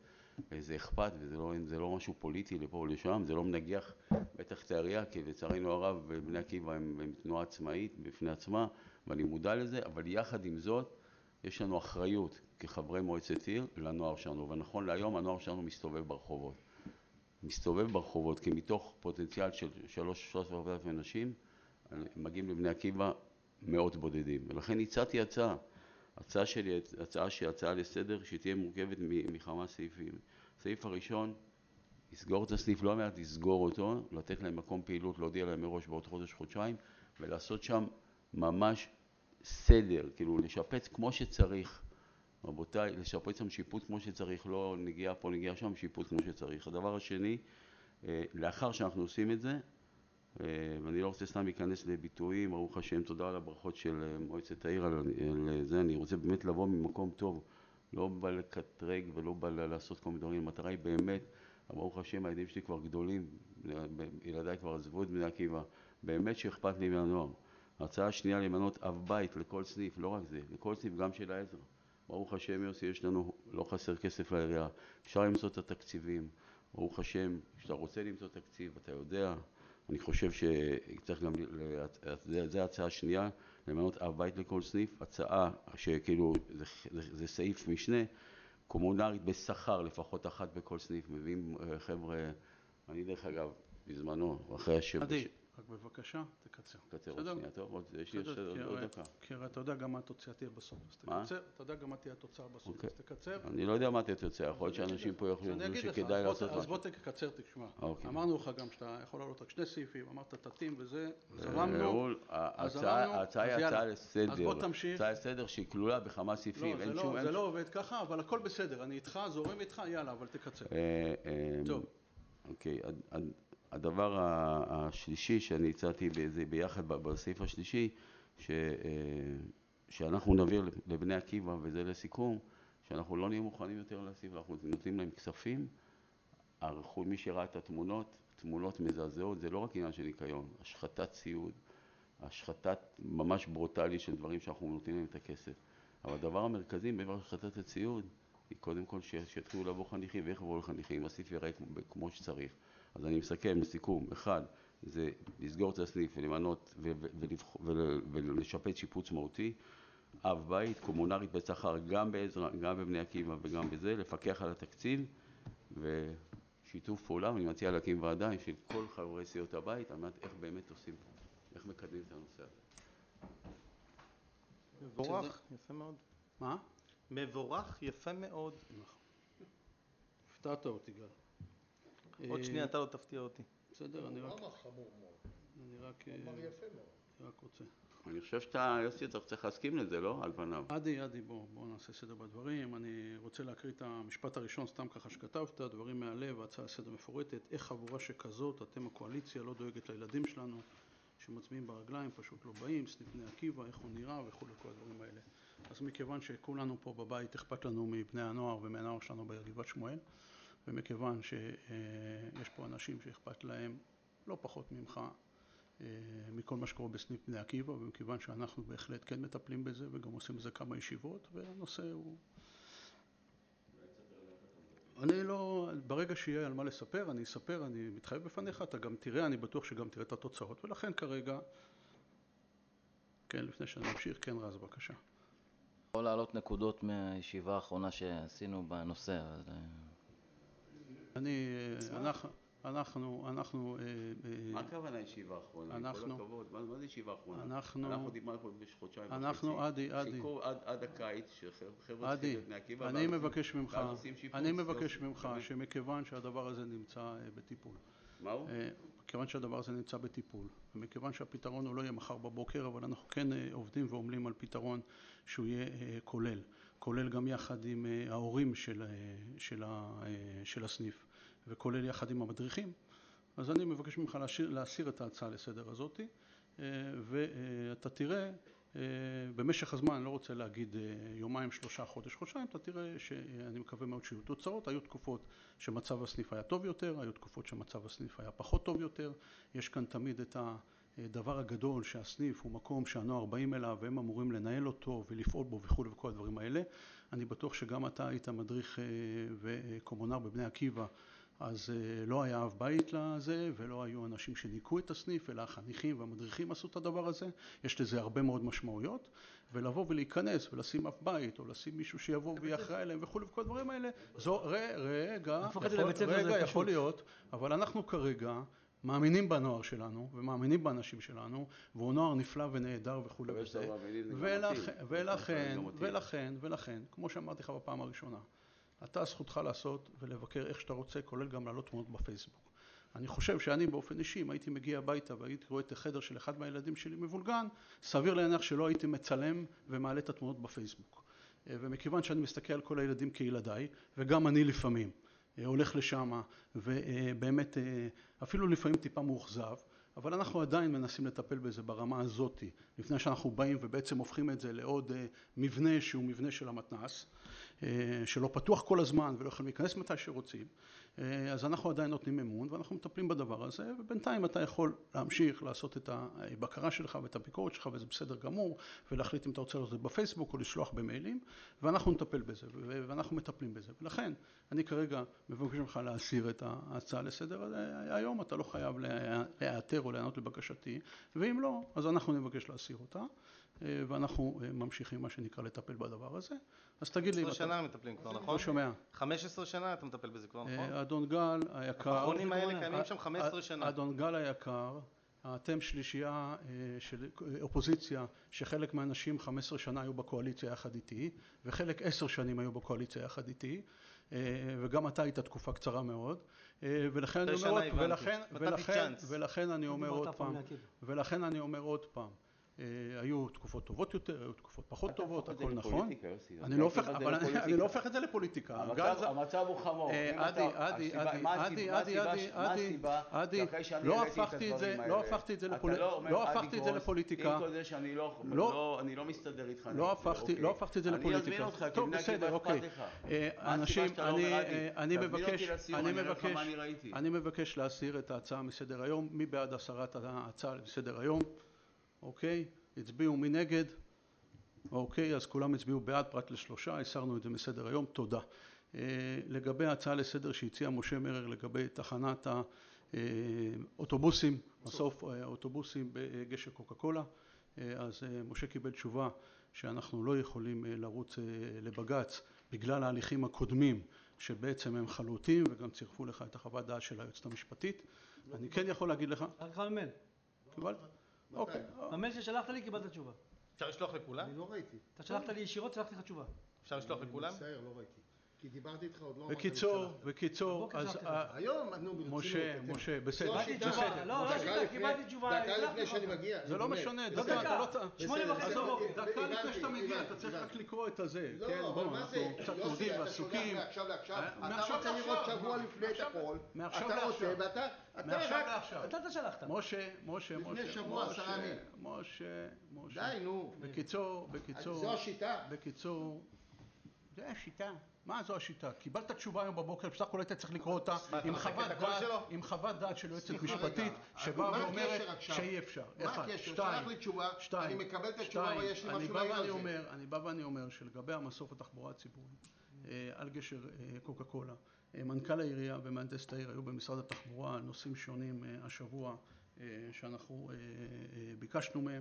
שזה אכפת וזה לא, זה לא משהו פוליטי לפה או לשם, זה לא מנגיח בטח את העירייה, כי לצערנו הרב בני עקיבא הם, הם תנועה עצמאית בפני עצמה, ואני מודע לזה, אבל יחד עם זאת יש לנו אחריות כחברי מועצת עיר לנוער שלנו, ונכון להיום הנוער שלנו מסתובב ברחובות. מסתובב ברחובות, כי מתוך פוטנציאל של שלוש, שלוש וארבע אלף אנשים, מגיעים לבני עקיבא מאות בודדים. ולכן הצעתי הצעה, הצעה שלי, הצעה שהיא הצעה לסדר, שתהיה מורכבת מכמה סעיפים. הסעיף הראשון, לסגור את הסניף, לא מעט לסגור אותו, לתת להם מקום פעילות, להודיע להם מראש בעוד חודש, חודשיים, ולעשות שם ממש סדר, כאילו לשפץ כמו שצריך. רבותיי, לשפץ שם שיפוץ כמו שצריך, לא נגיע פה, נגיע שם, שיפוץ כמו שצריך. הדבר השני, לאחר שאנחנו עושים את זה, ואני לא רוצה סתם להיכנס לביטויים, ברוך השם, תודה על הברכות של מועצת העיר על זה, אני רוצה באמת לבוא ממקום טוב, לא בא לקטרג ולא בא לעשות כל מיני דברים, המטרה היא באמת, ברוך השם, הילדים שלי כבר גדולים, ילדיי כבר עזבו את בני עקיבא, באמת שאכפת לי מהנוער. ההצעה השנייה למנות אב בית לכל סניף, לא רק זה, לכל סניף גם של העזר. ברוך השם יוסי, יש לנו, לא חסר כסף לעירייה, אפשר למצוא את התקציבים, ברוך השם, כשאתה רוצה למצוא תקציב, אתה יודע, אני חושב שצריך גם, זה, זה הצעה שנייה, למנות אב בית לכל סניף, הצעה שכאילו, זה, זה, זה סעיף משנה, קומונרית בשכר, לפחות אחת בכל סניף, מביאים חבר'ה, אני דרך אגב, בזמנו, אחרי השבש. עדי, רק בבקשה, תקצר. תקצר עוד שנייה, טוב, עוד, יש לי עוד דקה. כי אתה יודע גם מה התוצאה תהיה בסוף, אז תקצר, אתה יודע גם מה תהיה התוצאה בסוף, אז תקצר. אני לא יודע מה תהיה התוצאה, יכול להיות שאנשים פה יוכלו שכדאי לעשות משהו. אז בוא תקצר, תשמע. אמרנו לך גם שאתה יכול לעלות רק שני סעיפים, אמרת תתאים וזה, זרמנו. ההצעה היא הצעה לסדר, הצעה לסדר שהיא כלולה בכמה סעיפים. לא, זה לא עובד ככה, אבל הכל בסדר, אני איתך, זורם איתך, יאללה, אבל תקצר. טוב. אוקיי, הדבר השלישי שאני הצעתי ביחד בסעיף השלישי, ש, שאנחנו נעביר לבני עקיבא, וזה לסיכום, שאנחנו לא נהיה מוכנים יותר להוסיף, אנחנו נותנים להם כספים, ערכו מי שראה את התמונות, תמונות מזעזעות, זה לא רק עניין של ניקיון, השחתת ציוד, השחתת ממש ברוטלי של דברים שאנחנו נותנים להם את הכסף. אבל הדבר המרכזי, מעבר לשחתת הציוד, היא קודם כל שיתחילו לבוא חניכים, ואיך יבואו לחניכים, הסניף יראה כמו שצריך. אז אני מסכם לסיכום, אחד, זה לסגור את הסניף ולמנות ולשפץ שיפוץ מהותי, אב בית, קומונרית בשכר, גם בעזרה, גם בבני עקיבא וגם בזה, לפקח על התקציב ושיתוף פעולה, ואני מציע להקים ועדה של כל חברי סיעות הבית, על מנת איך באמת עושים פה, איך מקדמים את הנושא הזה. מבורך, יפה מאוד. מה? מבורך, יפה מאוד. הפתעת אותי גל. עוד שנייה אתה לא תפתיע אותי. בסדר, אני רק... הוא אמר חמור מאוד. אני רק... הוא אמר יפה מאוד. אני רק רוצה. אני חושב שאתה, יוסי, אתה צריך להסכים לזה, לא? על פניו. עדי, עדי, בוא, בוא נעשה סדר בדברים. אני רוצה להקריא את המשפט הראשון, סתם ככה שכתבת, דברים מהלב, הצעה לסדר מפורטת. איך חבורה שכזאת, אתם הקואליציה לא דואגת לילדים שלנו, שמצביעים ברגליים, פשוט לא באים, סניף בני עקיבא, איך הוא נראה וכו' כל הדברים האלה. אז מכיוון שכולנו פה בבית אכפת לנו מבני הנוער ומהנוער שלנו בגבעת שמואל, ומכיוון שיש פה אנשים שאכפת להם לא פחות ממך מכל מה שקורה בסניף בני עקיבא, ומכיוון שאנחנו בהחלט כן מטפלים בזה וגם עושים בזה כמה ישיבות, והנושא הוא... אני לא... ברגע שיהיה על מה לספר, אני אספר, אני מתחייב בפניך, אתה גם תראה, אני בטוח שגם תראה את התוצאות, ולכן כרגע... כן, לפני שאני ממשיך, כן רז, בבקשה. יכול לעלות נקודות מהישיבה האחרונה שעשינו בנושא. אני... אנחנו... אנחנו, אנחנו... מה הכוונה ישיבה האחרונה? כל הכבוד, מה זה ישיבה האחרונה? אנחנו... אנחנו דיברנו פה במשך חודשיים וחצי. אנחנו, עדי, עדי. חיכו עד הקיץ, שחבר'ה עדי, אני מבקש ממך, אני מבקש ממך שמכיוון שהדבר הזה נמצא בטיפול. מה הוא? מכיוון שהדבר הזה נמצא בטיפול, ומכיוון שהפתרון הוא לא יהיה מחר בבוקר, אבל אנחנו כן עובדים ועומלים על פתרון שהוא יהיה כולל. כולל גם יחד עם ההורים של, של, של הסניף. וכולל יחד עם המדריכים, אז אני מבקש ממך להשאיר, להסיר את ההצעה לסדר הזאת, ואתה תראה, במשך הזמן, אני לא רוצה להגיד יומיים, שלושה, חודש, חודשיים, אתה תראה שאני מקווה מאוד שיהיו תוצאות, היו תקופות שמצב הסניף היה טוב יותר, היו תקופות שמצב הסניף היה פחות טוב יותר, יש כאן תמיד את הדבר הגדול שהסניף הוא מקום שהנוער באים אליו והם אמורים לנהל אותו ולפעול בו וכו' וכל הדברים האלה. אני בטוח שגם אתה היית מדריך וקומונר בבני עקיבא, אז לא היה אב בית לזה ולא היו אנשים שניקו את הסניף, אלא החניכים והמדריכים עשו את הדבר הזה. יש לזה הרבה מאוד משמעויות, ולבוא ולהיכנס ולשים אב בית או לשים מישהו שיבוא ויחרא אליהם וכו' וכל הדברים האלה, זו רגע, רגע יכול להיות, אבל אנחנו כרגע מאמינים בנוער שלנו ומאמינים באנשים שלנו, והוא נוער נפלא ונהדר וכו' וזה. ולכן, ולכן, ולכן, כמו שאמרתי לך בפעם הראשונה, אתה זכותך לעשות ולבקר איך שאתה רוצה, כולל גם לעלות תמונות בפייסבוק. אני חושב שאני באופן אישי, אם הייתי מגיע הביתה והייתי רואה את החדר של אחד מהילדים שלי מבולגן, סביר להניח שלא הייתי מצלם ומעלה את התמונות בפייסבוק. ומכיוון שאני מסתכל על כל הילדים כילדיי, וגם אני לפעמים הולך לשם, ובאמת אפילו לפעמים טיפה מאוכזב, אבל אנחנו עדיין מנסים לטפל בזה ברמה הזאת, לפני שאנחנו באים ובעצם הופכים את זה לעוד מבנה שהוא מבנה של המתנ"ס, שלא פתוח כל הזמן ולא יכולים להיכנס מתי שרוצים. אז אנחנו עדיין נותנים אמון ואנחנו מטפלים בדבר הזה, ובינתיים אתה יכול להמשיך לעשות את הבקרה שלך ואת הביקורת שלך, וזה בסדר גמור, ולהחליט אם אתה רוצה לעשות את זה בפייסבוק או לשלוח במיילים, ואנחנו נטפל בזה ואנחנו מטפלים בזה. ולכן אני כרגע מבקש ממך להסיר את ההצעה לסדר היום, אתה לא חייב להיעתר או לענות לבקשתי, ואם לא, אז אנחנו נבקש להסיר אותה, ואנחנו ממשיכים מה שנקרא לטפל בדבר הזה. אז תגיד לי... חמש עשרה שנה מטפלים כבר, נכון? לא שומע. חמש עשרה שנה אתה מטפל בזה כבר, נכון? אדון גל היקר... הפחונים האלה קיימים שם חמש עשרה שנה. אדון גל היקר, אתם שלישייה של אופוזיציה, שחלק מהאנשים חמש עשרה שנה היו בקואליציה יחד איתי, וחלק עשר שנים היו בקואליציה יחד איתי, וגם אתה היית תקופה קצרה מאוד, ולכן אני אומר עוד, ולכן, ולכן, ולכן אני אומר עוד פעם, ולכן אני אומר עוד פעם, היו תקופות טובות יותר, היו תקופות פחות טובות, הכל נכון. אני לא הופך את זה לפוליטיקה. המצב הוא חמור. עדי, עדי, עדי, עדי, עדי, עדי, עדי, לא הפכתי את זה, לא הפכתי את זה לפוליטיקה. לא הפכתי את זה לפוליטיקה. עם כל זה שאני לא מסתדר איתך. לא הפכתי את זה לפוליטיקה. אני אזמין אותך, טוב, בסדר, אוקיי. אנשים, אני מבקש, אני מבקש, אני מבקש להסיר את ההצעה מסדר היום. מי בעד הסרת ההצעה מסדר היום? אוקיי, הצביעו מנגד, אוקיי, אז כולם הצביעו בעד פרט לשלושה, הסרנו את זה מסדר היום, תודה. לגבי ההצעה לסדר שהציע משה מרר לגבי תחנת האוטובוסים, מסוף אוטובוסים בגשר קוקה קולה, אז משה קיבל תשובה שאנחנו לא יכולים לרוץ לבג"ץ בגלל ההליכים הקודמים שבעצם הם חלוטים, וגם צירפו לך את החוות דעת של היועצת המשפטית. אני כן יכול להגיד לך... רק מייל. קיבלת? אוקיי. המייל ששלחת לי קיבלת תשובה. אפשר לשלוח לכולם? אני לא ראיתי. אתה שלחת לי ישירות, שלחתי לך תשובה. אפשר לשלוח לכולם? אני מצטער, לא ראיתי. כי דיברתי איתך עוד לא... בקיצור, בקיצור, אז... היום, נו, ברצינות. משה, משה, בסדר. לא, לא שיטה, קיבלתי תשובה. דקה לפני שאני מגיע. זה לא משנה, לא דקה. שמונה וחצי בבוקר. דקה לפני שאתה מגיע, אתה צריך רק לקרוא את הזה. לא, אבל מה זה? קצת עובדים ועסוקים. מעכשיו לעכשיו. אתה רוצה לראות שבוע לפני את הכל. מעכשיו אתה רוצה, ואתה... מעכשיו לעכשיו. אתה אתה שלחת. משה, משה, משה. לפני שבוע, עשרה ימים. משה, משה. די, נו. בקיצור, בקיצור. זו השיטה. בקיצור. זה השיטה. מה זו השיטה? קיבלת תשובה היום בבוקר, בסך הכל היית צריך לקרוא אותה עם חוות דעת של יועצת משפטית שבאה ואומרת שאי אפשר. מה הקשר? שלח לי תשובה, אני מקבל את התשובה ויש לי משהו להעיר על זה. אני בא ואני אומר שלגבי המסוף התחבורה הציבורית על גשר קוקה קולה, מנכ"ל העירייה ומהנדסת העיר היו במשרד התחבורה על נושאים שונים השבוע שאנחנו ביקשנו מהם.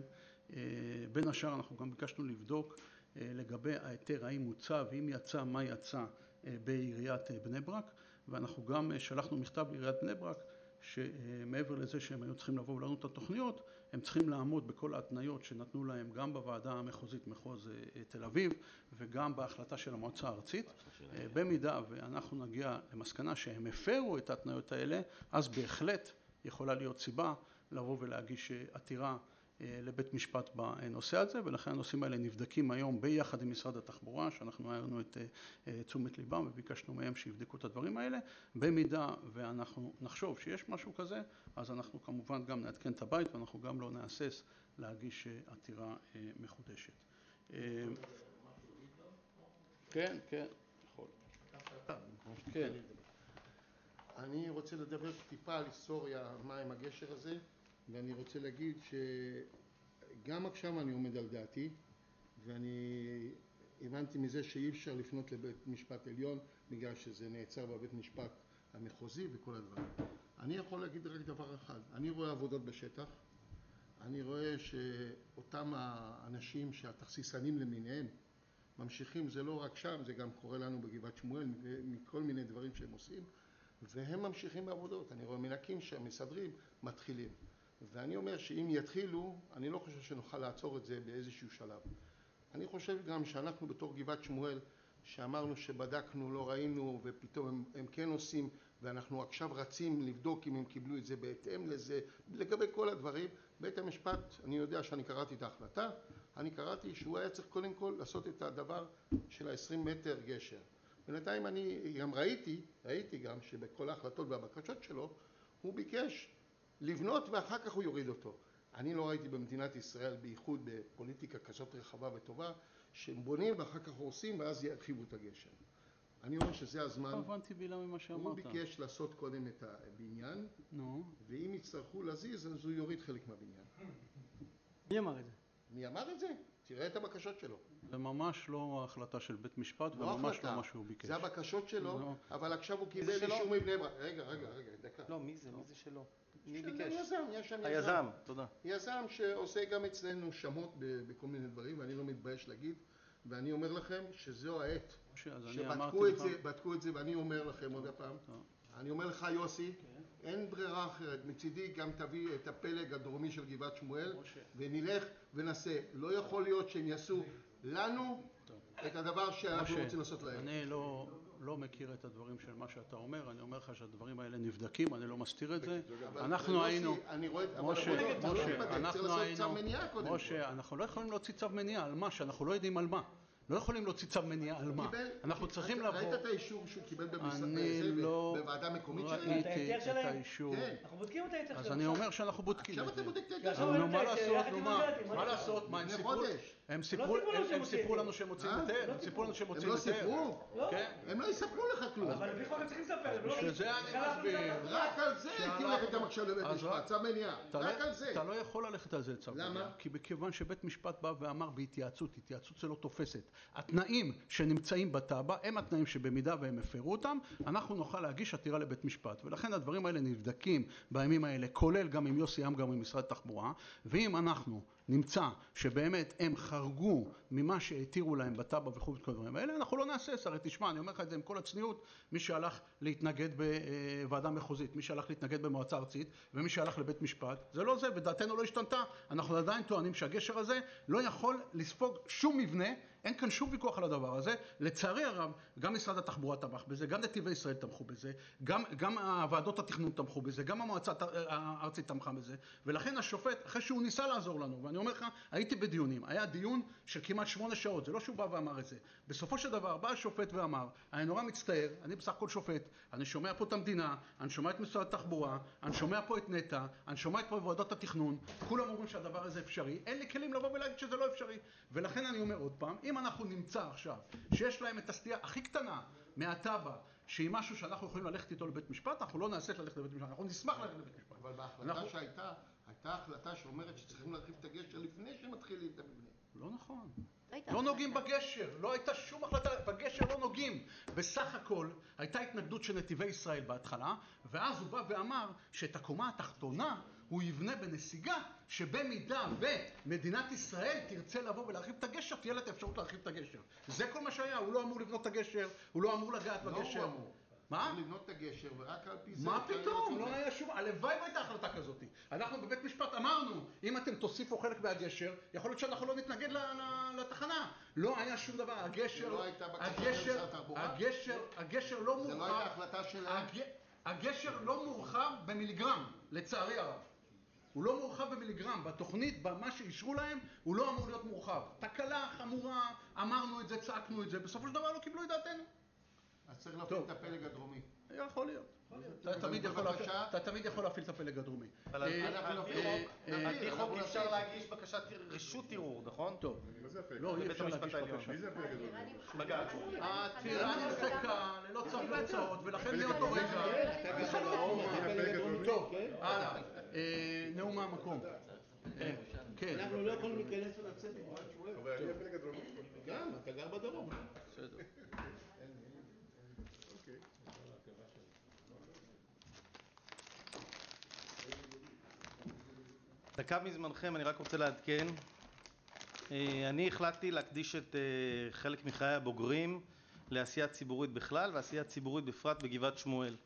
בין השאר אנחנו גם ביקשנו לבדוק לגבי ההיתר, האם הוצא ואם יצא, מה יצא בעיריית בני ברק, ואנחנו גם שלחנו מכתב לעיריית בני ברק שמעבר לזה שהם היו צריכים לבוא ולענות את התוכניות, הם צריכים לעמוד בכל ההתניות שנתנו להם גם בוועדה המחוזית מחוז תל אביב וגם בהחלטה של המועצה הארצית. במידה ואנחנו נגיע למסקנה שהם הפרו את ההתניות האלה, אז בהחלט יכולה להיות סיבה לבוא ולהגיש עתירה לבית משפט בנושא הזה, ולכן הנושאים האלה נבדקים היום ביחד עם משרד התחבורה, שאנחנו הערנו את תשומת ליבם וביקשנו מהם שיבדקו את הדברים האלה. במידה ואנחנו נחשוב שיש משהו כזה, אז אנחנו כמובן גם נעדכן את הבית, ואנחנו גם לא נהסס להגיש עתירה מחודשת. כן, כן, יכול. כן. אני רוצה לדבר טיפה על היסטוריה, מה עם הגשר הזה. ואני רוצה להגיד שגם עכשיו אני עומד על דעתי, ואני הבנתי מזה שאי אפשר לפנות לבית משפט עליון בגלל שזה נעצר בבית משפט המחוזי וכל הדברים. אני יכול להגיד רק דבר אחד, אני רואה עבודות בשטח, אני רואה שאותם האנשים שהתכסיסנים למיניהם ממשיכים, זה לא רק שם, זה גם קורה לנו בגבעת שמואל, מכל מיני דברים שהם עושים, והם ממשיכים בעבודות. אני רואה מנקים שהמסדרים מתחילים. ואני אומר שאם יתחילו, אני לא חושב שנוכל לעצור את זה באיזשהו שלב. אני חושב גם שאנחנו בתור גבעת שמואל, שאמרנו שבדקנו, לא ראינו, ופתאום הם, הם כן עושים, ואנחנו עכשיו רצים לבדוק אם הם קיבלו את זה בהתאם לזה, לגבי כל הדברים. בית המשפט, אני יודע שאני קראתי את ההחלטה, אני קראתי שהוא היה צריך קודם כל לעשות את הדבר של ה-עשרים מטר גשר. בינתיים אני גם ראיתי, ראיתי גם שבכל ההחלטות והבקשות שלו, הוא ביקש לבנות ואחר כך הוא יוריד אותו. אני לא ראיתי במדינת ישראל, בייחוד בפוליטיקה כזאת רחבה וטובה, שהם בונים ואחר כך הורסים ואז ירחיבו את הגשר. אני אומר שזה הזמן. לא הבנתי בילה ממה שאמרת. הוא ביקש לעשות קודם את הבניין, נו. ואם יצטרכו להזיז, אז הוא יוריד חלק מהבניין. מי אמר את זה? מי אמר את זה? תראה את הבקשות שלו. זה ממש לא ההחלטה של בית משפט, לא וממש החלטה. לא מה שהוא ביקש. זה הבקשות שלו, לא. אבל עכשיו הוא קיבל אישור מבני ברק. רגע, רגע, רגע, דקה. לא, מי זה? מי זה שלו? מי של ביקש? יזם, יש שם יזם. היזם, תודה. יזם שעושה גם אצלנו שמות ב- בכל מיני דברים, ואני לא מתבייש להגיד, ואני אומר לכם שזו העת. משה, אז אני שבדקו אמרתי את לך... זה, בדקו את זה, ואני אומר לכם עוד הפעם, אני אומר לך יוסי, אין ברירה אחרת, מצידי גם תביא את הפלג הדרומי של גבעת שמואל, ונלך ונעשה. לא יכול להיות שהם יעשו לנו את הדבר שאנחנו רוצים לעשות להם. אני לא, לא מכיר את הדברים של מה שאתה אומר, אני אומר לך שהדברים האלה נבדקים, אני לא מסתיר את זה. אנחנו היינו... משה, משה, אנחנו היינו... משה, אנחנו לא יכולים להוציא צו מניעה על מה שאנחנו לא יודעים על מה. לא יכולים להוציא צו מניעה על מה. אנחנו צריכים לבוא... ראית את האישור שהוא קיבל בוועדה מקומית שלנו? אני לא ראיתי את האישור. אנחנו בודקים את היתר שלהם. אז אני אומר שאנחנו בודקים את זה. עכשיו אתה בודק את עכשיו נו, מה בודק את זה, לעשות, יחד נו עם מה? הגעתי, מה מה לעשות? מה, הם סיפרו... חודש. הם סיפרו סיפרו לנו הם שהם סיפרו מוציאים לנו היתר. שהם מוציאים היתר. הם סיפרו לנו שהם מוציאים הם לא היתר. סיפרו? לא. כן. הם לא יספרו לך כלום. אבל לפי חוק הם צריכים לספר. הם לא- בשביל זה אני שלחנו מסביר. את זה. רק על זה הייתי הולכת גם עכשיו לבית אז משפט, רק- צו מניעה. אתה לא- רק על זה. אתה לא יכול ללכת על זה צו למה? מניעה, כי מכיוון שבית משפט בא ואמר בהתייעצות, התייעצות זה לא תופסת. התנאים שנמצאים בתב"ע הם התנאים שבמידה והם הפרו אותם, אנחנו נוכל להגיש עתירה לבית משפט. ולכן הדברים האלה נבדקים בימים האלה, כולל גם עם יוסי ים, גם עם משרד התחבורה, ואם אנחנו נמצא שבאמת הם חרגו ממה שהתירו להם בתב"ע וכו' וכל הדברים האלה, אנחנו לא נעשה. הרי תשמע, אני אומר לך את זה עם כל הצניעות, מי שהלך להתנגד בוועדה מחוזית, מי שהלך להתנגד במועצה ארצית, ומי שהלך לבית משפט, זה לא זה, ודעתנו לא השתנתה. אנחנו עדיין טוענים שהגשר הזה לא יכול לספוג שום מבנה, אין כאן שום ויכוח על הדבר הזה. לצערי הרב, גם משרד התחבורה תמך בזה, גם נתיבי ישראל תמכו בזה, גם, גם הוועדות התכנון תמכו בזה, גם המועצה הארצית תמכה בזה, ולכן השופט, אחרי שהוא ניסה לעזור לנו, ואני אומר לך, הייתי בדיונים, היה דיון של כמעט שמונה שעות, זה לא שהוא בא ואמר את זה. בסופו של דבר, בא השופט ואמר, אני נורא מצטער, אני בסך הכל שופט, אני שומע פה את המדינה, אני שומע את משרד התחבורה, אני שומע פה את נטע, אני שומע את פה ועדות התכנון, כולם אומרים שהדבר הזה אפשרי, אין לי כלים לבוא ולהגיד שזה לא אפשרי. ולכן אני אומר עוד פעם, אם אנחנו נמצא עכשיו שיש להם את הסטייה הכי קטנה מהתב"ע, שהיא משהו שאנחנו יכולים ללכת איתו לבית משפט, אנחנו לא נעשה ללכת לבית משפט, אנחנו נשמח ללכת לבית משפט. אבל בהחלטה שהייתה, הייתה החלטה שאומרת שצריכים להרחיב את הגשר לפני שמתחילים את המבנה. לא נכון. הייתה לא החלטה. נוגעים בגשר, לא הייתה שום החלטה, בגשר לא נוגעים. בסך הכל הייתה התנגדות של נתיבי ישראל בהתחלה, ואז הוא בא ואמר שאת הקומה התחתונה הוא יבנה בנסיגה, שבמידה ומדינת ישראל תרצה לבוא ולהרחיב את הגשר, תהיה לה את האפשרות להרחיב את הגשר. זה כל מה שהיה, הוא לא אמור לבנות את הגשר, הוא לא אמור לגעת בגשר. לא הוא אמור. מה? צריך לבנות את הגשר, ורק על פי זה... מה אפשר פתאום? לבנות לא את זה. היה שום... הלוואי והייתה החלטה כזאת. אנחנו בבית משפט אמרנו, אם אתם תוסיפו חלק מהגשר, יכול להיות שאנחנו לא נתנגד ל- ל- לתחנה. לא היה שום דבר, הגשר... זה לא הייתה בקשה של הגשר, משרד התחבורה? הגשר, הגשר לא מורחב... זה לא הייתה החלטה שלהם? הג- הגשר לא מורחב במיליגרם, לצערי הרב. הוא לא מורחב במיליגרם. בתוכנית, במה שאישרו להם, הוא לא אמור להיות מורחב. תקלה חמורה, אמרנו את זה, צעקנו את זה, בסופו של דבר לא קיבלו את דעתנו. אז צריך להפעיל את הפלג הדרומי. יכול להיות. אתה תמיד יכול להפעיל- אתה תמיד יכול להפעיל את הפלג הדרומי. אבל על פי- אה, על פי אה, חוק- אה, על פי אנחנו חוק נעשה אפשר את זה. להגיש בקשת רשות ערעור, נכון? טוב. מה זה הפלג? לא, אי בבית אפשר המשפט להגיש העליון. בקשה. מי זה הפלג הגדול? בג"ץ. העתירה נמחקה ללא צו תוצאות, ולכן מאותו רגע... מי הפלג הגדול? טוב, נאום מהמקום. כן. אנחנו לא יכולים להיכנס ולצאת בגלל שמואל. גם, אתה גר בדרום. בסדר. דקה מזמנכם, אני רק רוצה לעדכן. אני החלטתי להקדיש את חלק מחיי הבוגרים לעשייה ציבורית בכלל ועשייה ציבורית בפרט בגבעת שמואל.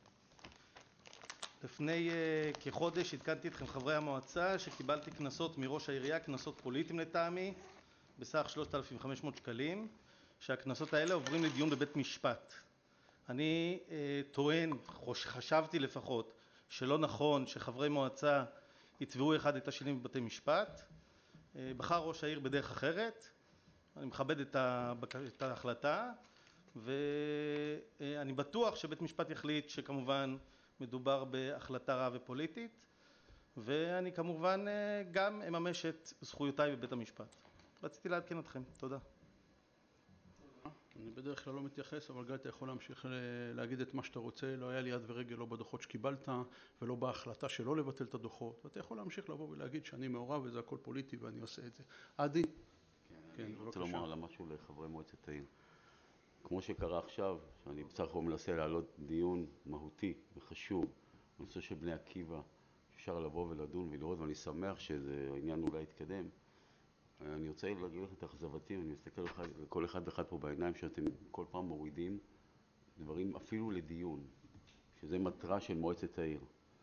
לפני כחודש התקנתי אתכם חברי המועצה שקיבלתי כנסות מראש העירייה, כנסות פוליטיים לטעמי, בסך שלושת אלפים וחמש מאות שקלים, שהכנסות האלה עוברים לדיון בבית משפט. אני טוען, חשבתי לפחות, שלא נכון שחברי מועצה יתבעו אחד את השני בבתי משפט. בחר ראש העיר בדרך אחרת, אני מכבד את ההחלטה, ואני בטוח שבית משפט יחליט שכמובן מדובר בהחלטה רעה ופוליטית, ואני כמובן גם אממש את זכויותיי בבית המשפט. רציתי לעדכן אתכם, תודה. אני בדרך כלל לא מתייחס, אבל גיא, אתה יכול להמשיך להגיד את מה שאתה רוצה. לא היה לי יד ורגל לא בדוחות שקיבלת ולא בהחלטה שלא לבטל את הדוחות. אתה יכול להמשיך לבוא ולהגיד שאני מעורב וזה הכל פוליטי ואני עושה את זה. עדי? כן, אני רוצה לומר לה משהו לחברי מועצת העיר. כמו שקרה עכשיו, שאני בסך הכל מנסה להעלות דיון מהותי וחשוב, בנושא של בני עקיבא, אפשר לבוא ולדון ולראות, ואני שמח שהעניין אולי יתקדם. אני רוצה להגיד לך את אכזבתי, אני מסתכל לכל אחד ואחד פה בעיניים שאתם כל פעם מורידים דברים אפילו לדיון, שזה מטרה של מועצת העיר.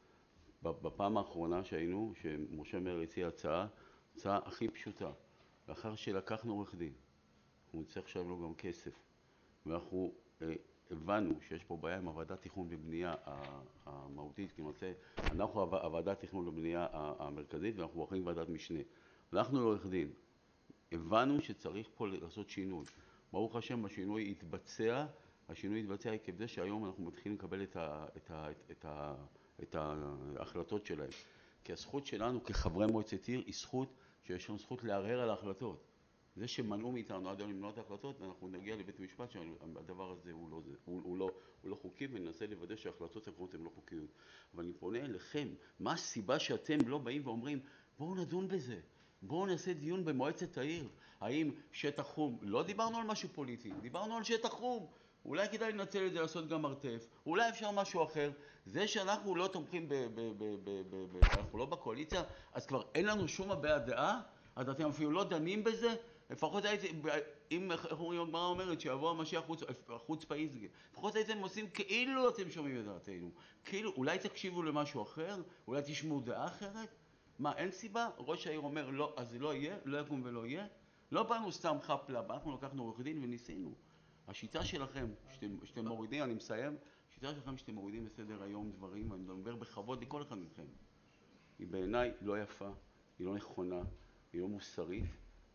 בפעם האחרונה שהיינו, שמשה מאיר הציע הצעה, הצעה הכי פשוטה, לאחר שלקחנו עורך דין, אנחנו נצטרך לשלם לו גם כסף, ואנחנו הבנו שיש פה בעיה עם הוועדת תכנון ובנייה המהותית, כי למעשה אנחנו הוועדת תכנון ובנייה המרכזית ואנחנו אחרים ועדת משנה. הלכנו לעורך דין, הבנו שצריך פה לעשות שינוי. ברוך השם, השינוי יתבצע, השינוי יתבצע עקב זה שהיום אנחנו מתחילים לקבל את, ה, את, ה, את, ה, את ההחלטות שלהם. כי הזכות שלנו כחברי מועצת עיר היא זכות שיש לנו זכות לערער על ההחלטות. זה שמנעו מאיתנו עד היום למנוע את ההחלטות, אנחנו נגיע לבית המשפט שהדבר הזה הוא לא, הוא, הוא לא, הוא לא חוקי, וננסה לוודא שההחלטות הקרובות הן לא חוקיות. אבל אני פונה אליכם, מה הסיבה שאתם לא באים ואומרים, בואו נדון בזה? בואו נעשה דיון במועצת העיר. האם שטח חום, לא דיברנו על משהו פוליטי, דיברנו על שטח חום. אולי כדאי לנצל את זה לעשות גם מרתף, אולי אפשר משהו אחר. זה שאנחנו לא תומכים, ב, ב, ב, ב, ב, ב, אנחנו לא בקואליציה, אז כבר אין לנו שום הבעה דעה, אז אתם אפילו לא דנים בזה. לפחות הייתי, אם הגמרא אומרת שיבוא המשיח חוץ, חוץ פעיל, לפחות הייתם עושים כאילו אתם שומעים את דעתנו. כאילו, אולי תקשיבו למשהו אחר, אולי תשמעו דעה אחרת. מה, אין סיבה? ראש העיר אומר, לא, אז זה לא יהיה, לא יקום ולא יהיה. לא באנו סתם חפלה, אנחנו לקחנו עורך דין וניסינו. השיטה שלכם, שאתם, שאתם מורידים, אני מסיים, השיטה שלכם שאתם מורידים בסדר היום דברים, ואני מדבר בכבוד לכל אחד מכם. היא בעיניי לא יפה, היא לא נכונה, היא לא מוסרית,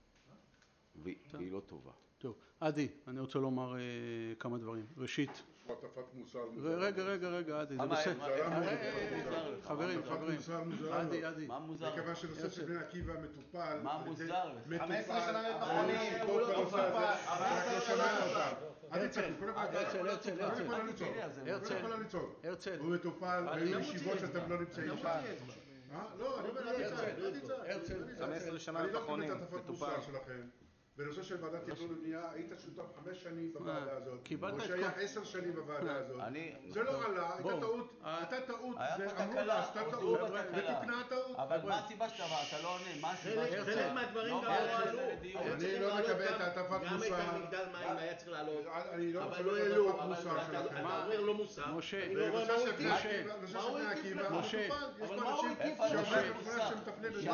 והיא לא טובה. טוב, עדי, אני רוצה לומר כמה דברים. ראשית, הטפת מוסר. רגע, רגע, רגע, עדי, זה בסדר. חברים, חברים. עדי, עדי. מה מוזר? מכיוון שנושא של בני עקיבא מטופל. מה מוזר? חמש עשרה שנה מבחנים, הוא לא מטופל. רק לא שומע אותם. אל תצעקו, קודם כל הרצל, הרצל, הרצל. קודם כל הניצול. הרצל. הוא מטופל, היו ישיבות שאתם לא נמצאים שם. לא, אני אומר, אל תצעק, אל תצעק. חמש עשרה שנה אני לא מבחנים, קיבל את הטפת מוסר שלכם. בנושא של ועדת תכנון ובנייה, היית שותף חמש שנים בוועדה הזאת, או שהיה עשר שנים בוועדה הזאת. זה לא עלה, הייתה טעות, הייתה טעות, ואמרו לה, עשתה טעות, ותוקנה הטעות. אבל מה הסיבה שאתה לא עונה? מה הסיבה שאתה... חלק מהדברים גם לא עלו. אני לא מקבל את הטפת מוסר. גם את המגדל מים היה צריך לעלות. אני לא אבל מקבל לא את העלו. הטפת מוסר שלכם. אתה אומר לא מוסר. משה, בנושא של בני עקיבא, יש פה אנשים שמטפלים בזה.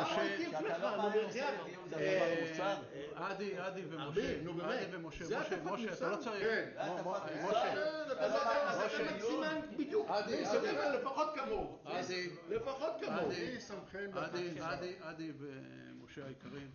עדי, עדי ומשה, עדי ומשה, משה, משה, אתה לא צריך. משה, לפחות כמוהו. לפחות כמוהו. עדי, עדי ומשה היקרים.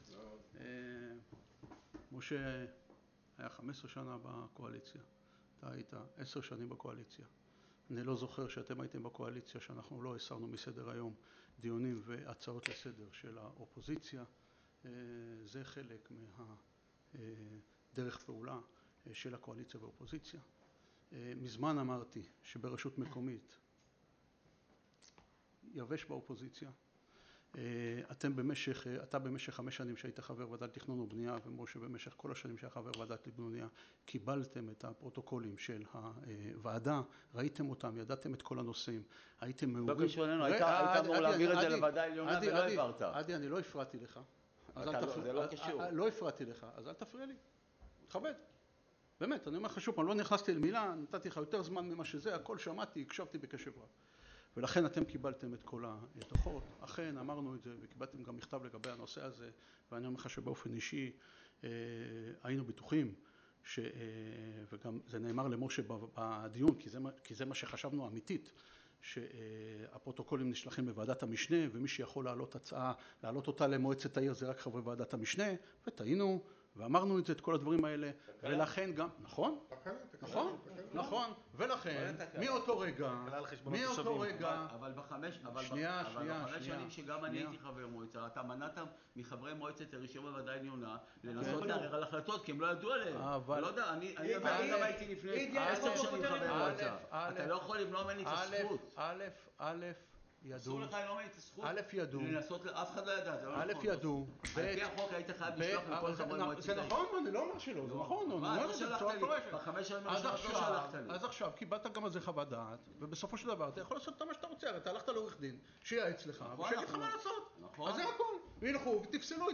משה היה חמש עשרה שנה בקואליציה. אתה היית עשר שנים בקואליציה. אני לא זוכר שאתם הייתם בקואליציה, שאנחנו לא הסרנו מסדר היום דיונים והצעות לסדר של האופוזיציה. זה חלק מהדרך פעולה של הקואליציה והאופוזיציה. מזמן אמרתי שברשות מקומית יבש באופוזיציה. אתם במשך, אתה במשך חמש שנים שהיית חבר ועדת תכנון ובנייה, ומשה במשך כל השנים שהיה חבר ועדת תכנון ובנייה, קיבלתם את הפרוטוקולים של הוועדה, ראיתם אותם, ידעתם את כל הנושאים, הייתם מעורים. לא קשור אלינו, היית אמור להעביר את זה לוועדה העליונה ולא העברת. עדי, אני לא הפרעתי לך. זה לא קשור. לא הפרעתי לך, אז אל תפריע לי. תכבד. באמת, אני אומר לך שוב, אני לא נכנסתי למילה, נתתי לך יותר זמן ממה שזה, הכל שמעתי, הקשבתי בקשב רב. ולכן אתם קיבלתם את כל הדוחות, אכן אמרנו את זה וקיבלתם גם מכתב לגבי הנושא הזה, ואני אומר לך שבאופן אישי היינו בטוחים, ש... וגם זה נאמר למשה בדיון, כי זה, כי זה מה שחשבנו אמיתית, שהפרוטוקולים נשלחים בוועדת המשנה, ומי שיכול להעלות הצעה, להעלות אותה למועצת העיר זה רק חברי ועדת המשנה, וטעינו, ואמרנו את זה, את כל הדברים האלה, ולכן גם, נכון? נכון, נכון, ולכן, מאותו רגע, מאותו רגע, אבל בחמש, שנייה, שנייה, בחמש שנים שגם אני הייתי חבר מועצה, אתה מנעת מחברי מועצת הרישום בוועדה העליונה, לנסות לערער על החלטות, כי הם לא ידעו עליהם. לא יודע, אני גם הייתי לפני עשר שנים חבר מועצה. אתה לא יכול למנוע ממני את הזכות. א', א', ידעו, אסור לך למנוע ממני את הזכות, א', ידעו, לנסות, אף אחד לא ידע, זה לא נכון. א', ידעו, על פי החוק היית חייב לשלוח לכל חברי מועצת. זה נכון, אני לא אומר שלא, זה נכון, אני אומר את זה בצורה מפורשת. בחמש שנים הראשונות לא שלחת לי. אז עכשיו קיבלת גם על זה חוות דעת, ובסופו של דבר אתה יכול לעשות את מה שאתה רוצה, אתה הלכת לעורך דין, שייעץ לך, ושיגיד לך מה לעשות. אז זה הכל. וילכו ותפסלו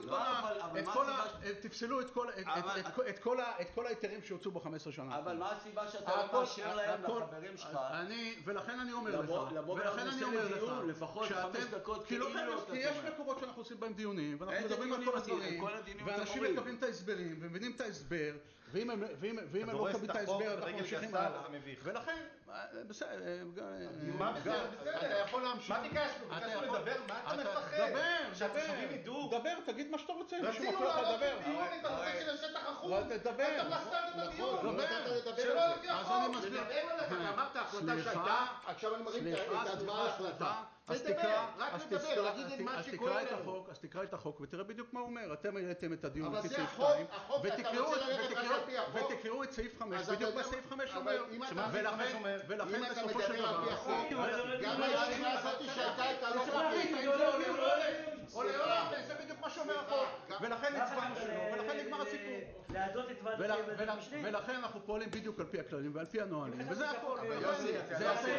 את כל ההיתרים שהוצאו ב-חמש עשרה שנה. אבל מה הסיבה שאתה לא מאשר להם, לחברים שלך? ולכן אני אומר לך, ולכן אני אומר לך, לפחות חמש דקות כי יש מקומות שאנחנו עושים בהם דיונים, ואנחנו מדברים על כל הדברים, ואנשים מקבלים את ההסברים, ומבינים את ההסבר, ואם הם לא מקבלים את ההסבר, אנחנו ממשיכים הלאה. ולכן, בסדר, מה בסדר? אתה יכול להמשיך. מה ביקשנו? ביקשנו לדבר? מה אתה מפחד? דבר, שהתושבים ידעו. דבר, תגיד מה שאתה רוצה. רצינו לעלות לדיון את הנושא של השטח החום. תדבר. אתה פסטת את הדיון. דבר. שלא לפי החוק. לדבר עליך, אתה אמרת החלטה שהייתה, עכשיו אני מרים את ההצבעה להחלטה. לדבר, רק לדבר, להגיד את מה שקורה לנו. אז תקרא את החוק ותראה בדיוק מה הוא אומר. אתם העליתם את הדיון לפי סעיף שתיים, ותקראו את סעיף חמש, בדיוק מה סעיף חמש אומר. ולכן אם אתה בסופו של מדבר על פי דבר... החוק, גם הישיבה הזאת שהייתה הייתה לא חוקית. או לעולם, זה בדיוק מה שאומר החוק. ולכן הצבענו שלו, ולכן נגמר הסיפור. ולכן אנחנו פועלים בדיוק על פי הכללים ועל פי הנהלים, וזה הכל. יוסי, זה הכל.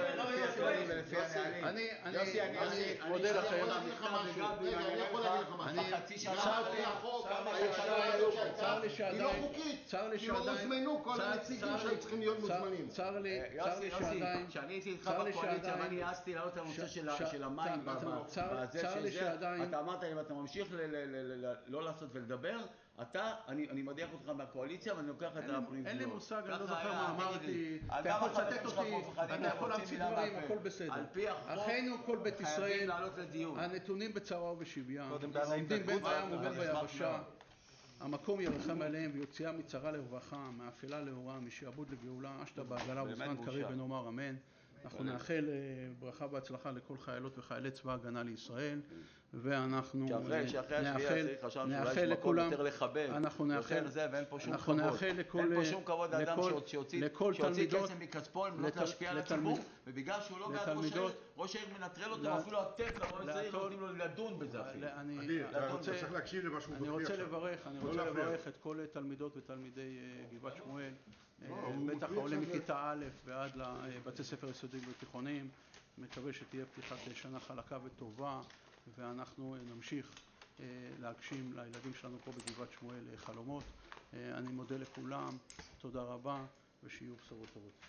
יוסי, אני מודה לכם. רגע, אני יכול להגיד לך משהו. בחצי שנה גם על פי החוק, צר לי היא לא חוקית, כי לא הוזמנו כל הנציגים שהיו צריכים להיות מוזמנים. צר לי יוסי, שעדיין... כשאני הייתי איתך בקואליציה ואני העזתי לעלות על הנושא של המים בזה שזה, אתה אמרת אם אתה ממשיך לא לעשות ולדבר, אתה, אני מדיח אותך מהקואליציה ואני לוקח את הפנים. אין לי מושג, אני לא זוכר מה אמרתי, אתה יכול לצטט אותי, אתה יכול להמציא דברים, הכל בסדר. אחינו כל בית ישראל, הנתונים בצרה ובשביה, העומדים בין בים ובין ביבשה, המקום ירחם עליהם ויוציאה מצרה לרווחה, מאפלה לאורה, משעבוד לגאולה, אשתה בעגלה ובזמן קריב ונאמר אמן. אנחנו נאחל ברכה והצלחה לכל חיילות וחיילי צבא ההגנה לישראל, ואנחנו נאחל לכולם, אנחנו נאחל שום כבוד לאדם שהוציא כסף מכספו על מנת להשפיע על הציבור, ובגלל שהוא לא בעד ראש העיר, ראש העיר מנטרל אותו, אפילו אתם למועצת העיר נותנים לו לדון בזה אפילו. אני רוצה לברך, אני רוצה לברך את כל תלמידות ותלמידי גבעת שמואל, בטח העולים מכיתה א' ועד לבתי ספר יסודיים ותיכוניים. מקווה שתהיה פתיחת שנה חלקה וטובה, ואנחנו נמשיך להגשים לילדים שלנו פה בגבעת שמואל חלומות. אני מודה לכולם, תודה רבה, ושיהיו בשורות טובות.